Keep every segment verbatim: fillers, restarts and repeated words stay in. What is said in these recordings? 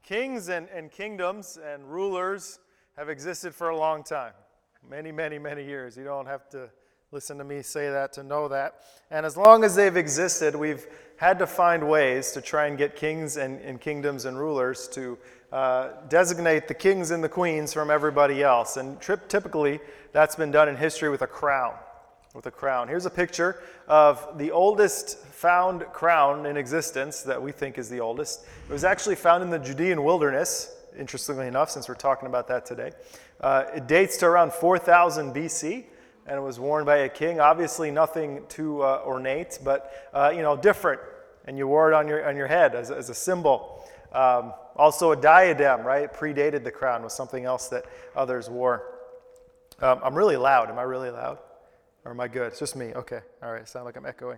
Kings and, and kingdoms and rulers have existed for a long time. Many, many, many years. You don't have to listen to me say that to know that. And as long as they've existed, we've had to find ways to try and get kings and, and kingdoms and rulers to uh, designate the kings and the queens from everybody else. And trip, typically, that's been done in history with a crown. With a crown. Here's a picture of the oldest found crown in existence that we think is the oldest. It was actually found in the Judean wilderness, interestingly enough, since we're talking about that today. Uh, it dates to around four thousand B C, and it was worn by a king. Obviously nothing too uh, ornate, but uh, you know, different. And you wore it on your on your head as, as a symbol. Um, also a diadem, right? It predated the crown, was something else that others wore. Um, I'm really loud. Am I really loud? Or am I good? It's just me. Okay. All right. Sound like I'm echoing.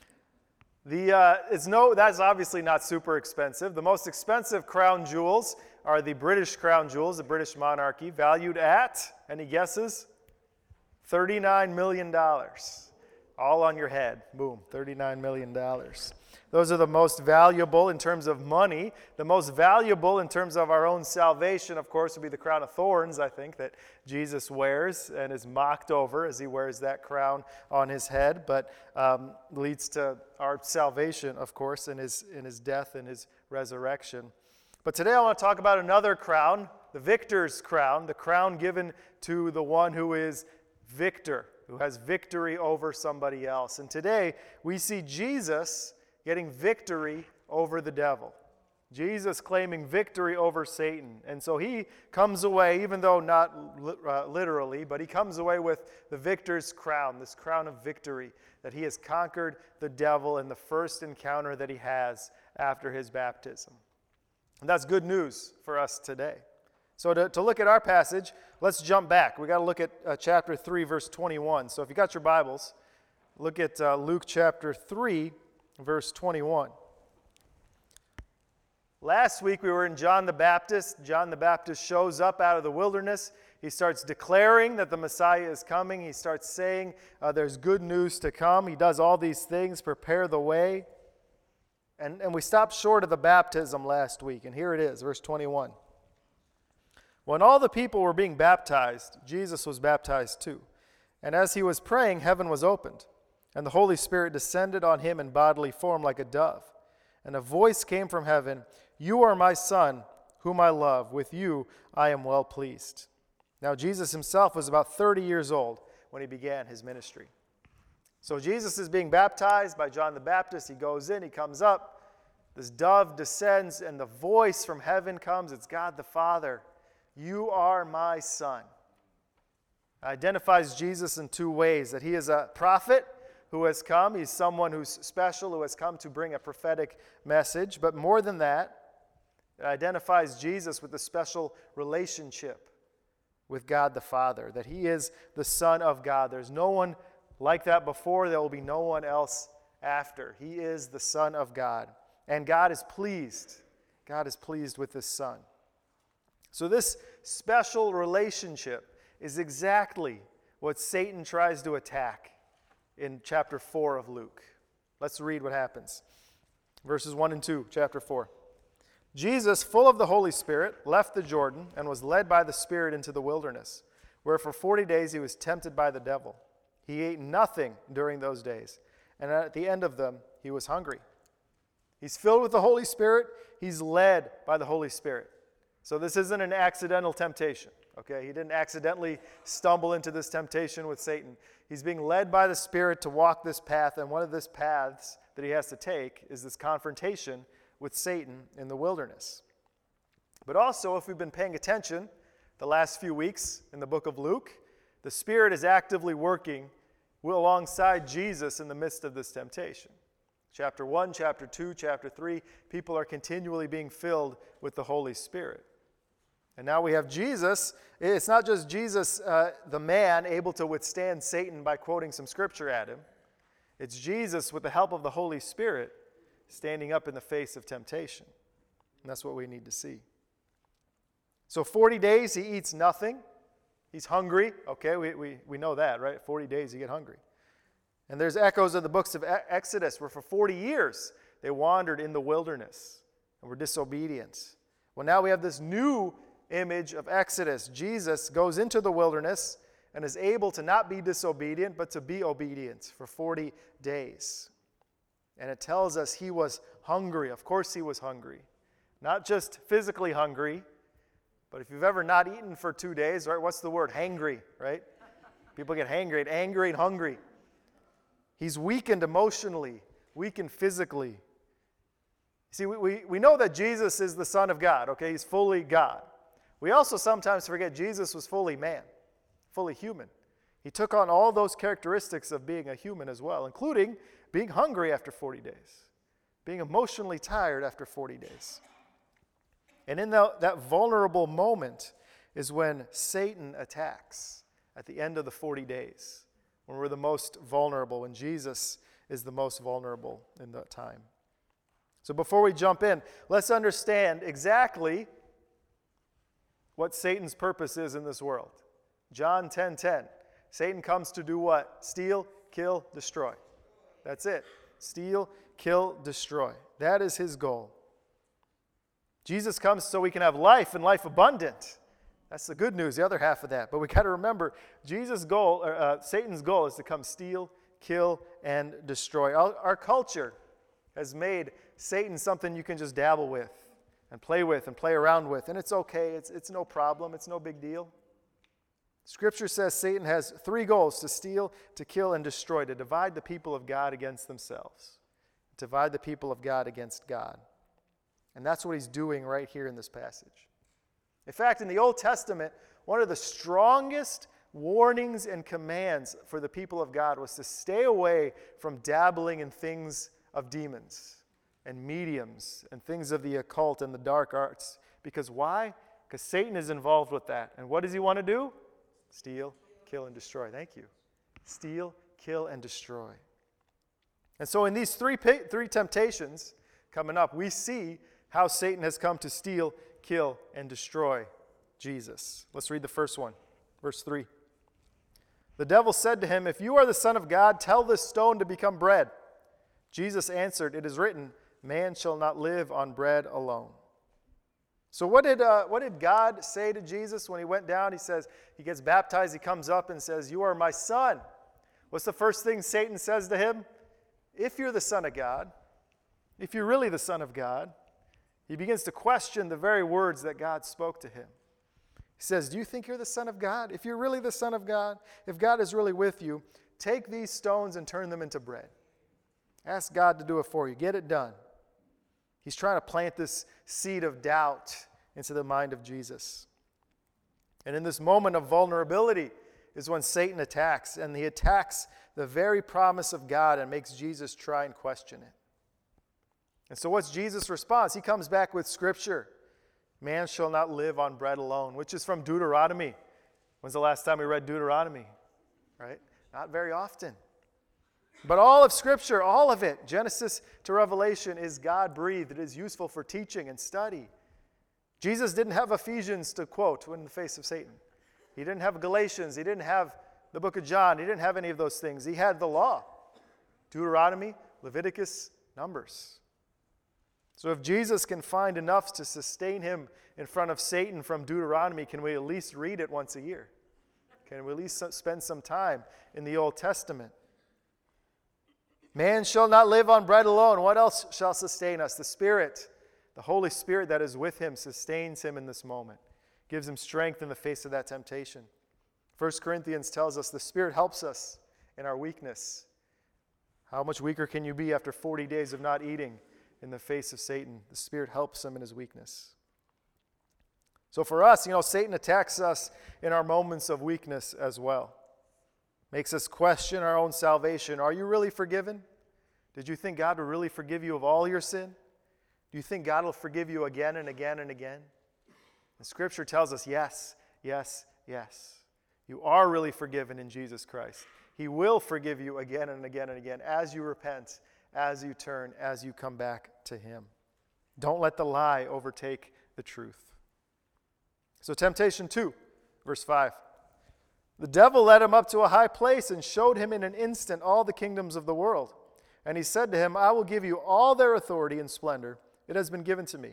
The uh, it's no. That's obviously not super expensive. The most expensive crown jewels are the British crown jewels, the British monarchy, valued at, any guesses? thirty-nine million dollars. All on your head. Boom. thirty-nine million dollars. Those are the most valuable in terms of money. The most valuable in terms of our own salvation, of course, would be the crown of thorns, I think, that Jesus wears and is mocked over as he wears that crown on his head, but um, leads to our salvation, of course, in his, in his death and his resurrection. But today I want to talk about another crown, the victor's crown, the crown given to the one who is victor, who has victory over somebody else. And today we see Jesus getting victory over the devil. Jesus claiming victory over Satan. And so he comes away, even though not uh, literally, but he comes away with the victor's crown, this crown of victory, that he has conquered the devil in the first encounter that he has after his baptism. And that's good news for us today. So to, to look at our passage, let's jump back. We got to look at uh, chapter three, verse twenty-one. So if you got your Bibles, look at uh, Luke chapter three, verse twenty-one. Last week we were in John the Baptist. John the Baptist shows up out of the wilderness. He starts declaring that the Messiah is coming. He starts saying uh, there's good news to come. He does all these things, prepare the way. And, and we stopped short of the baptism last week. And here it is, verse twenty-one. When all the people were being baptized, Jesus was baptized too. And as he was praying, heaven was opened. And the Holy Spirit descended on him in bodily form like a dove. And a voice came from heaven, "You are my Son, whom I love. With you I am well pleased." Now Jesus himself was about thirty years old when he began his ministry. So Jesus is being baptized by John the Baptist. He goes in, he comes up. This dove descends, and the voice from heaven comes. It's God the Father. "You are my Son." It identifies Jesus in two ways, that he is a prophet who has come. He's someone who's special, who has come to bring a prophetic message. But more than that, it identifies Jesus with a special relationship with God the Father, that he is the Son of God. There's no one like that before. There will be no one else after. He is the Son of God. And God is pleased. God is pleased with this Son. So this special relationship is exactly what Satan tries to attack in chapter four of Luke. Let's read what happens. Verses one and two, chapter four. Jesus, full of the Holy Spirit, left the Jordan and was led by the Spirit into the wilderness, where for forty days he was tempted by the devil. He ate nothing during those days, and at the end of them he was hungry. He's filled with the Holy Spirit. He's led by the Holy Spirit. So this isn't an accidental temptation. Okay, he didn't accidentally stumble into this temptation with Satan. He's being led by the Spirit to walk this path, and one of these paths that he has to take is this confrontation with Satan in the wilderness. But also, if we've been paying attention the last few weeks in the book of Luke, the Spirit is actively working alongside Jesus in the midst of this temptation. Chapter one, chapter two, chapter three, people are continually being filled with the Holy Spirit. And now we have Jesus. It's not just Jesus, uh, the man, able to withstand Satan by quoting some scripture at him. It's Jesus, with the help of the Holy Spirit, standing up in the face of temptation. And that's what we need to see. So forty days, he eats nothing. He's hungry. Okay, we, we, we know that, right? forty days, you get hungry. And there's echoes of the books of Exodus, where for forty years they wandered in the wilderness and were disobedient. Well, now we have this new image of Exodus. Jesus goes into the wilderness and is able to not be disobedient, but to be obedient for forty days. And it tells us he was hungry. Of course he was hungry. Not just physically hungry, but if you've ever not eaten for two days, right, what's the word? Hangry, right? People get hangry, angry and hungry. He's weakened emotionally, weakened physically. See, we, we, we know that Jesus is the Son of God, okay? He's fully God. We also sometimes forget Jesus was fully man, fully human. He took on all those characteristics of being a human as well, including being hungry after forty days, being emotionally tired after forty days. And in the, that vulnerable moment is when Satan attacks at the end of the forty days, when we're the most vulnerable, when Jesus is the most vulnerable in that time. So before we jump in, let's understand exactly what Satan's purpose is in this world. John ten ten. Satan comes to do what? Steal, kill, destroy. That's it. Steal, kill, destroy. That is his goal. Jesus comes so we can have life and life abundant. That's the good news, the other half of that. But we got to remember, Jesus' goal, or uh, Satan's goal, is to come steal, kill, and destroy. Our, our culture has made Satan something you can just dabble with and play with and play around with, and it's okay. It's it's no problem. It's no big deal. Scripture says Satan has three goals: to steal, to kill, and destroy, to divide the people of God against themselves, divide the people of God against God. And that's what he's doing right here in this passage. In fact, in the Old Testament, one of the strongest warnings and commands for the people of God was to stay away from dabbling in things of demons and mediums and things of the occult and the dark arts. Because why? Because Satan is involved with that. And what does he want to do? Steal, kill, and destroy. Thank you. Steal, kill, and destroy. And so in these three, three temptations coming up, we see how Satan has come to steal, kill, and destroy Jesus. Let's read the first one, verse three. The devil said to him, "If you are the Son of God, tell this stone to become bread." Jesus answered, "It is written, man shall not live on bread alone." So what did uh, what did God say to Jesus when he went down? He says, he gets baptized, he comes up and says, "You are my son." What's the first thing Satan says to him? If you're the Son of God, if you're really the Son of God, he begins to question the very words that God spoke to him. He says, do you think you're the Son of God? If you're really the Son of God, if God is really with you, take these stones and turn them into bread. Ask God to do it for you. Get it done. He's trying to plant this seed of doubt into the mind of Jesus. And in this moment of vulnerability is when Satan attacks, and he attacks the very promise of God and makes Jesus try and question it. And so what's Jesus' response? He comes back with Scripture. Man shall not live on bread alone, which is from Deuteronomy. When's the last time we read Deuteronomy? Right? Not very often. But all of Scripture, all of it, Genesis to Revelation, is God-breathed. It is useful for teaching and study. Jesus didn't have Ephesians to quote in the face of Satan. He didn't have Galatians. He didn't have the book of John. He didn't have any of those things. He had the law. Deuteronomy, Leviticus, Numbers. So if Jesus can find enough to sustain him in front of Satan from Deuteronomy, can we at least read it once a year? Can we at least spend some time in the Old Testament? Man shall not live on bread alone. What else shall sustain us? The Spirit, the Holy Spirit that is with him, sustains him in this moment, gives him strength in the face of that temptation. First Corinthians tells us the Spirit helps us in our weakness. How much weaker can you be after forty days of not eating? In the face of Satan, the Spirit helps him in his weakness. So for us, you know, Satan attacks us in our moments of weakness as well. Makes us question our own salvation. Are you really forgiven? Did you think God would really forgive you of all your sin? Do you think God will forgive you again and again and again? The Scripture tells us yes, yes, yes. You are really forgiven in Jesus Christ. He will forgive you again and again and again as you repent, as you turn, as you come back to him. Don't let the lie overtake the truth. So temptation two, verse five. The devil led him up to a high place and showed him in an instant all the kingdoms of the world. And he said to him, I will give you all their authority and splendor. It has been given to me,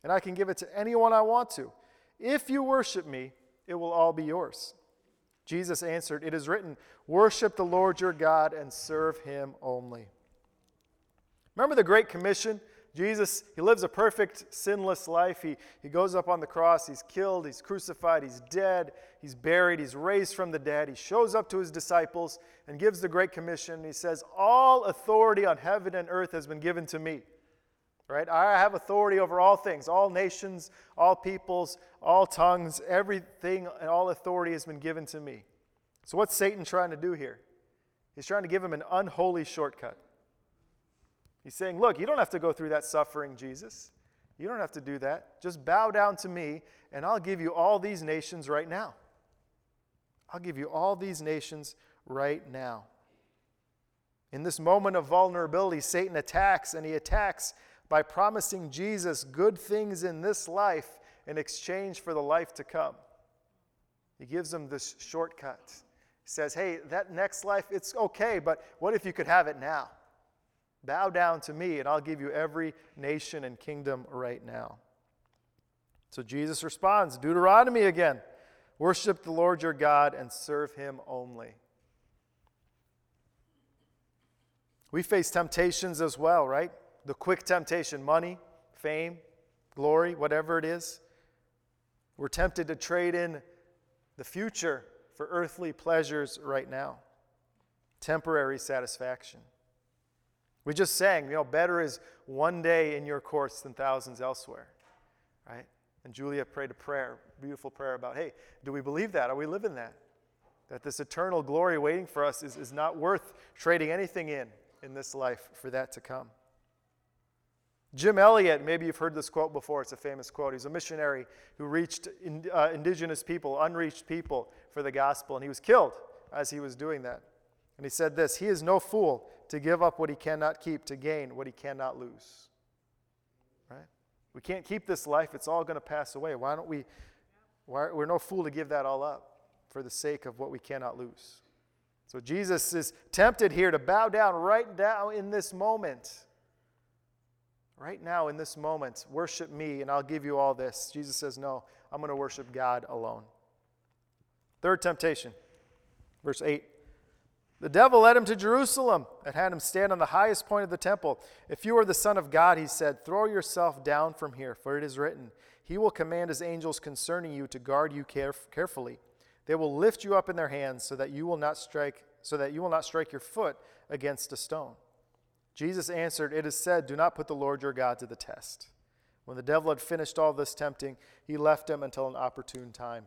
and I can give it to anyone I want to. If you worship me, it will all be yours." Jesus answered, "It is written, 'Worship the Lord your God and serve him only.'" Remember the Great Commission? Jesus, he lives a perfect, sinless life. He, he goes up on the cross. He's killed. He's crucified. He's dead. He's buried. He's raised from the dead. He shows up to his disciples and gives the Great Commission. He says, "All authority on heaven and earth has been given to me." Right? I have authority over all things, all nations, all peoples, all tongues, everything, and all authority has been given to me. So what's Satan trying to do here? He's trying to give him an unholy shortcut. He's saying, look, you don't have to go through that suffering, Jesus. You don't have to do that. Just bow down to me, and I'll give you all these nations right now. I'll give you all these nations right now. In this moment of vulnerability, Satan attacks, and he attacks by promising Jesus good things in this life in exchange for the life to come. He gives him this shortcut. He says, hey, that next life, it's okay, but what if you could have it now? Bow down to me, and I'll give you every nation and kingdom right now. So Jesus responds, Deuteronomy again. Worship the Lord your God and serve him only. We face temptations as well, right? The quick temptation, money, fame, glory, whatever it is. We're tempted to trade in the future for earthly pleasures right now. Temporary satisfaction. We just sang, you know, better is one day in your courts than thousands elsewhere, right? And Julia prayed a prayer, beautiful prayer about, hey, do we believe that? Are we living that? That this eternal glory waiting for us is, is not worth trading anything in in this life for that to come. Jim Elliot, maybe you've heard this quote before. It's a famous quote. He's a missionary who reached in, uh, indigenous people, unreached people for the gospel, and he was killed as he was doing that. And he said this, he is no fool to give up what he cannot keep to gain what he cannot lose. Right? We can't keep this life. It's all going to pass away. Why don't we, why, we're no fool to give that all up for the sake of what we cannot lose. So Jesus is tempted here to bow down right now in this moment. Right now in this moment, worship me and I'll give you all this. Jesus says, no, I'm going to worship God alone. Third temptation, verse eight. The devil led him to Jerusalem and had him stand on the highest point of the temple. If you are the Son of God, he said, throw yourself down from here, for it is written, he will command his angels concerning you to guard you caref- carefully. They will lift you up in their hands so that you will not strike, so that you will not strike your foot against a stone. Jesus answered, it is said, do not put the Lord your God to the test. When the devil had finished all this tempting, he left him until an opportune time.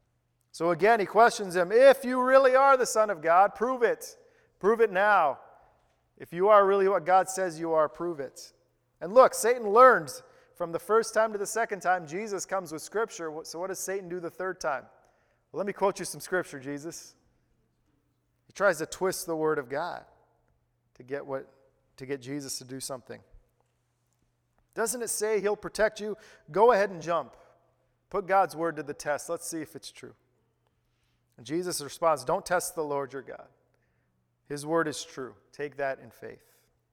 So again, he questions him, if you really are the Son of God, prove it. Prove it now. If you are really what God says you are, prove it. And look, Satan learns from the first time to the second time, Jesus comes with Scripture. So what does Satan do the third time? Well, let me quote you some Scripture, Jesus. He tries to twist the Word of God to get what to get Jesus to do something. Doesn't it say he'll protect you? Go ahead and jump. Put God's word to the test. Let's see if it's true. And Jesus responds, don't test the Lord your God. His word is true. Take that in faith.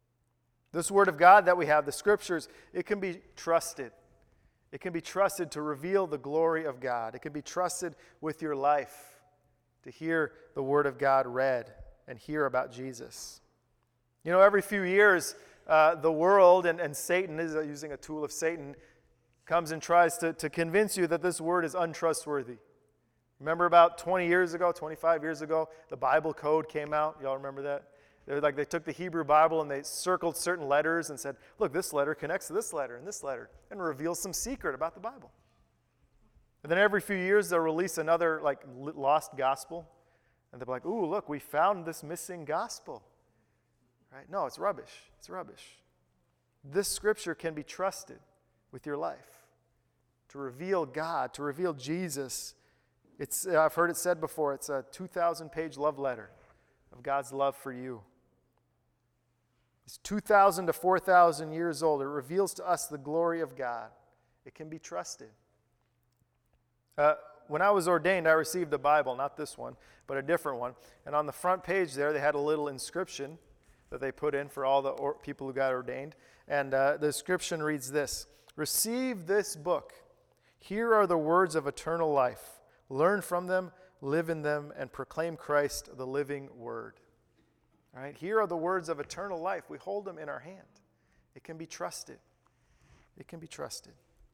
This word of God that we have, the scriptures, it can be trusted. It can be trusted to reveal the glory of God. It can be trusted with your life to hear the word of God read and hear about Jesus. You know, every few years, uh, the world and, and Satan, is using a tool of Satan, comes and tries to, to convince you that this word is untrustworthy. Remember about twenty years ago, twenty-five years ago, the Bible code came out. Y'all remember that? They were like they took the Hebrew Bible and they circled certain letters and said, look, this letter connects to this letter and this letter, and reveals some secret about the Bible. And then every few years, they'll release another like lost gospel. And they'll be like, ooh, look, we found this missing gospel. Right? No, it's rubbish. It's rubbish. This scripture can be trusted with your life to reveal God, to reveal Jesus. It's I've heard it said before, it's a two thousand page love letter of God's love for you. It's two thousand to four thousand years old. It reveals to us the glory of God. It can be trusted. Uh, when I was ordained, I received a Bible, not this one, but a different one. And on the front page there, they had a little inscription that they put in for all the or- people who got ordained. And uh, the inscription reads this, Receive this book. Here are the words of eternal life. Learn from them, live in them, and proclaim Christ, the living word. All right, here are the words of eternal life. We hold them in our hand. It can be trusted. It can be trusted.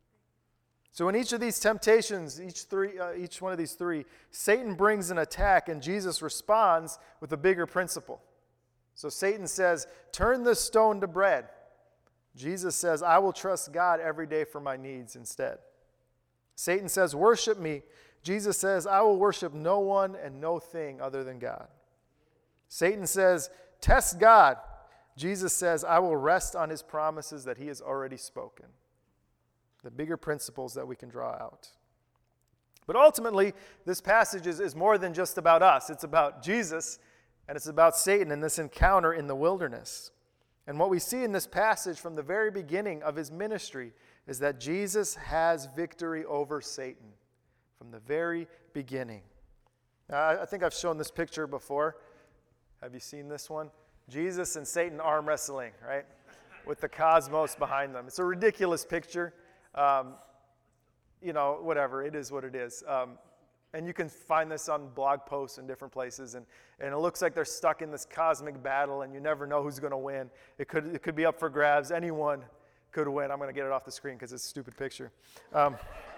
So in each of these temptations, each three, uh, each one of these three, Satan brings an attack, and Jesus responds with a bigger principle. So Satan says, turn this stone to bread. Jesus says, I will trust God every day for my needs instead. Satan says, worship me. Jesus says, I will worship no one and no thing other than God. Satan says, test God. Jesus says, I will rest on his promises that he has already spoken. The bigger principles that we can draw out. But ultimately, this passage is, is more than just about us. It's about Jesus, and it's about Satan and this encounter in the wilderness. And what we see in this passage from the very beginning of his ministry is that Jesus has victory over Satan from the very beginning. Now, I think I've shown this picture before. Have you seen this one? Jesus and Satan arm wrestling, right? With the cosmos behind them. It's a ridiculous picture. Um, you know, whatever, it is what it is. Um, and you can find this on blog posts in different places, and, and it looks like they're stuck in this cosmic battle, and you never know who's going to win. It could, it could be up for grabs. Anyone could win. I'm going to get it off the screen because it's a stupid picture. Um,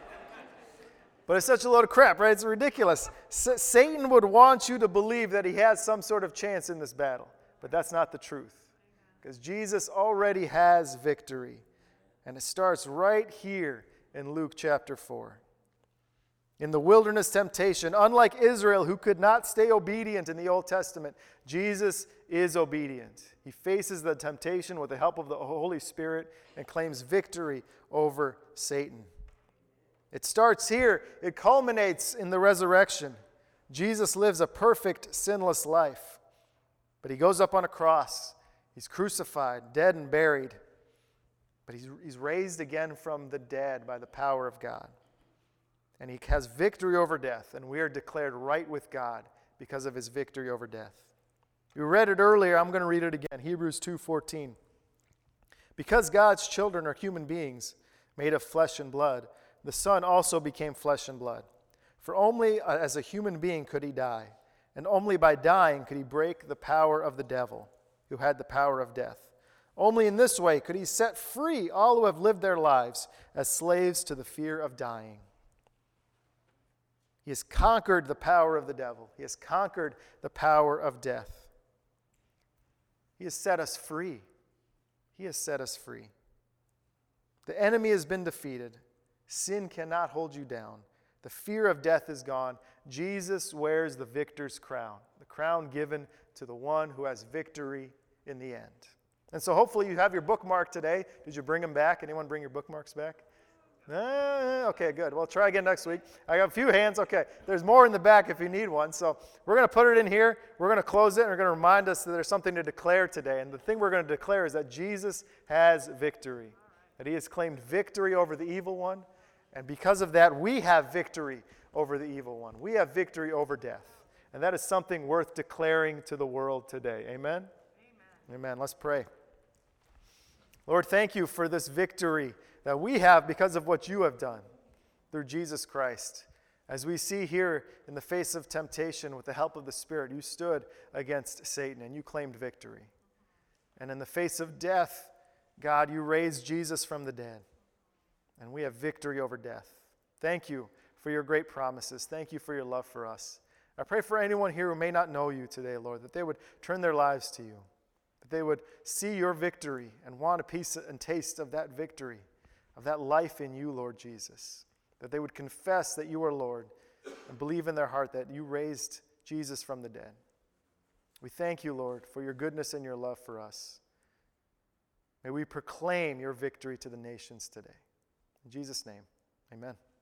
but it's such a load of crap, right? It's ridiculous. S- Satan would want you to believe that he has some sort of chance in this battle, but that's not the truth, because Jesus already has victory. And it starts right here in Luke chapter four. In the wilderness temptation, unlike Israel, who could not stay obedient in the Old Testament, Jesus is obedient. He faces the temptation with the help of the Holy Spirit and claims victory over Satan. It starts here. It culminates in the resurrection. Jesus lives a perfect, sinless life. But he goes up on a cross. He's crucified, dead and buried. But he's, he's raised again from the dead by the power of God. And he has victory over death, and we are declared right with God because of his victory over death. We read it earlier. I'm going to read it again. Hebrews two fourteen. Because God's children are human beings made of flesh and blood, the Son also became flesh and blood. For only as a human being could he die, and only by dying could he break the power of the devil, who had the power of death. Only in this way could he set free all who have lived their lives as slaves to the fear of dying. He has conquered the power of the devil. He has conquered the power of death. He has set us free. He has set us free. The enemy has been defeated. Sin cannot hold you down. The fear of death is gone. Jesus wears the victor's crown, the crown given to the one who has victory in the end. And so hopefully you have your bookmark today. Did you bring them back? Anyone bring your bookmarks back? Uh, okay, good. Well, try again next week. I got a few hands. Okay, there's more in the back if you need one. So we're going to put it in here. We're going to close it, and we're going to remind us that there's something to declare today. And the thing we're going to declare is that Jesus has victory, that he has claimed victory over the evil one. And because of that, we have victory over the evil one. We have victory over death. And that is something worth declaring to the world today. Amen? Amen. Amen. Let's pray. Lord, thank you for this victory that we have because of what you have done through Jesus Christ. As we see here in the face of temptation with the help of the Spirit, you stood against Satan and you claimed victory. And in the face of death, God, you raised Jesus from the dead. And we have victory over death. Thank you for your great promises. Thank you for your love for us. I pray for anyone here who may not know you today, Lord, that they would turn their lives to you, that they would see your victory and want a piece and taste of that victory, of that life in you, Lord Jesus, that they would confess that you are Lord and believe in their heart that you raised Jesus from the dead. We thank you, Lord, for your goodness and your love for us. May we proclaim your victory to the nations today. In Jesus' name, amen.